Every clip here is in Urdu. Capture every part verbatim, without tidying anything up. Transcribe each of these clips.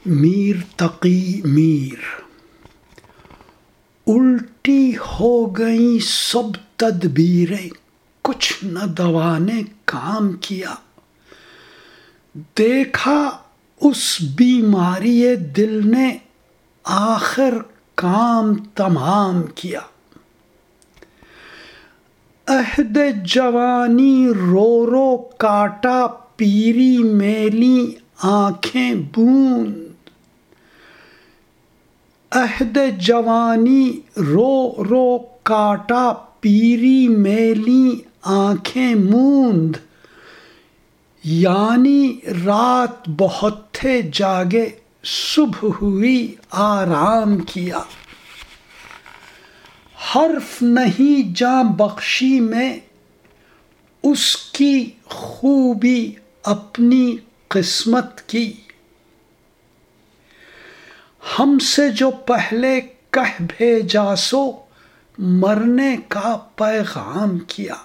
میر تقی میر۔ الٹی ہو گئیں سب تدبیریں، کچھ نہ دوا نے کام کیا۔ دیکھا اس بیماری دل نے آخر کام تمام کیا۔ عہد جوانی رو رو کاٹا، پیری میلی آنکھیں بوند۔ عہد جوانی رو رو کاٹا، پیری میلی آنکھیں موند۔ یعنی رات بہت تھے جاگے، صبح ہوئی آرام کیا۔ حرف نہیں جاں بخشی میں اس کی خوبی اپنی قسمت کی۔ ہم سے جو پہلے کہہ بھیجا سو مرنے کا پیغام کیا۔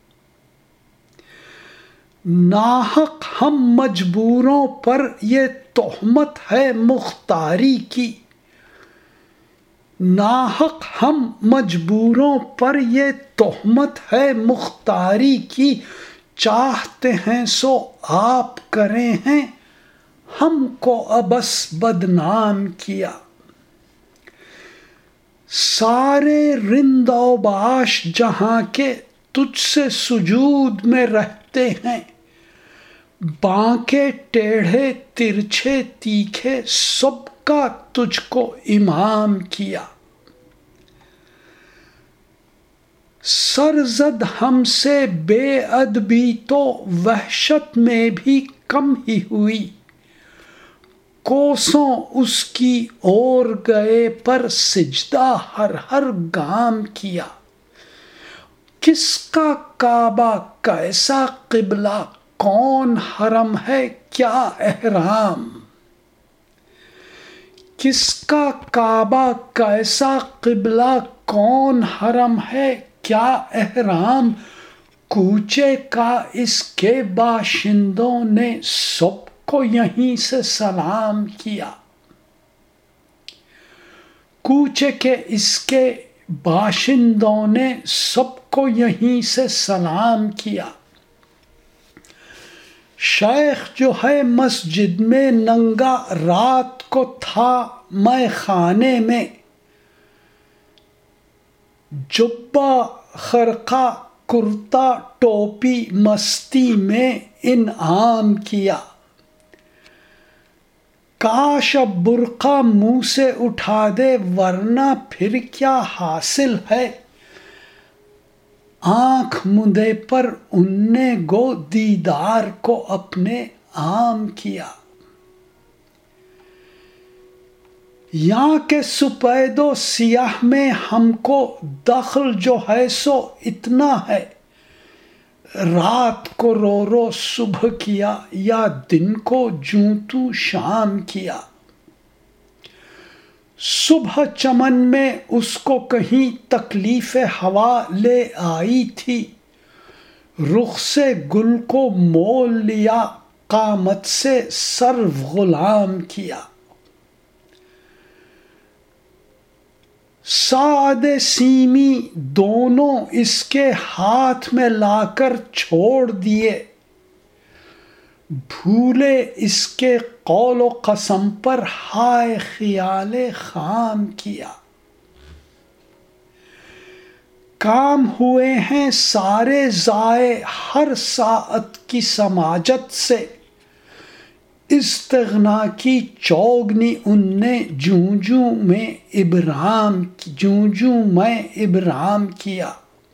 ناحق ہم مجبوروں پر یہ تہمت ہے مختاری کی۔ ناحق ہم مجبوروں پر یہ تہمت ہے مختاری کی۔ چاہتے ہیں سو آپ کریں ہیں، ہم کو عبث بدنام کیا۔ سارے رند و باش جہاں کے تجھ سے سجود میں رہتے ہیں۔ بانکے ٹیڑھے ترچھے تیکھے سب کا تجھ کو امام کیا۔ سرزد ہم سے بے ادبی تو وحشت میں بھی کم ہی ہوئی۔ کوسوں اس کی اور گئے پر سجدہ ہر ہر گام کیا۔ کس کا کعبہ کیسا قبلہ، کون حرم ہے کیا احرام۔ کس کا کعبہ کیسا قبلہ، کون حرم ہے کیا احرام۔ کوچے کا اس کے باشندوں نے سب کو یہیں سے سلام کیا۔ کوچے کے اس کے باشندوں نے سب کو یہیں سے سلام کیا۔ شیخ جو ہے مسجد میں ننگا، رات کو تھا میں خانے میں۔ جبہ خرقہ کرتا ٹوپی مستی میں انعام کیا۔ کاش اب برقع منہ سے اٹھا دے، ورنہ پھر کیا حاصل ہے۔ آنکھ مدے پر ان نے گو دیدار کو اپنے عام کیا۔ یاں کے سپید و سیاہ میں ہم کو دخل جو ہے سو اتنا ہے۔ رات کو رو رو صبح کیا، یا دن کو جوں تو شام کیا۔ صبح چمن میں اس کو کہیں تکلیف ہوا لے آئی تھی۔ رخ سے گل کو مول لیا، قامت سے سرو غلام کیا۔ ساعد سیمی دونوں اس کے ہاتھ میں لا کر چھوڑ دیے۔ بھولے اس کے قول و قسم پر، ہائے خیال خام کیا۔ کام ہوئے ہیں سارے ضائع ہر ساعت کی سماجت سے۔ استغنا کی چوگنی ان نے جوں جوں میں ابرام جوں جوں میں ابرام کیا۔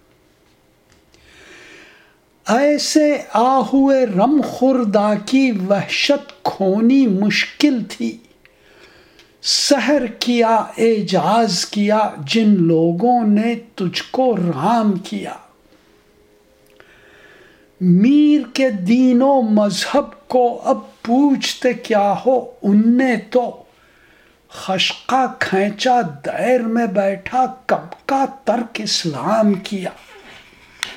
ایسے آہوئے رم خوردہ کی وحشت کھونی مشکل تھی۔ سحر کیا اعجاز کیا جن لوگوں نے تجھ کو رام کیا۔ میر کے دین و مذہب کو اب پوچھتے کیا ہو، ان نے تو خشقہ کھینچا دیر میں بیٹھا کب کا ترک اسلام کیا۔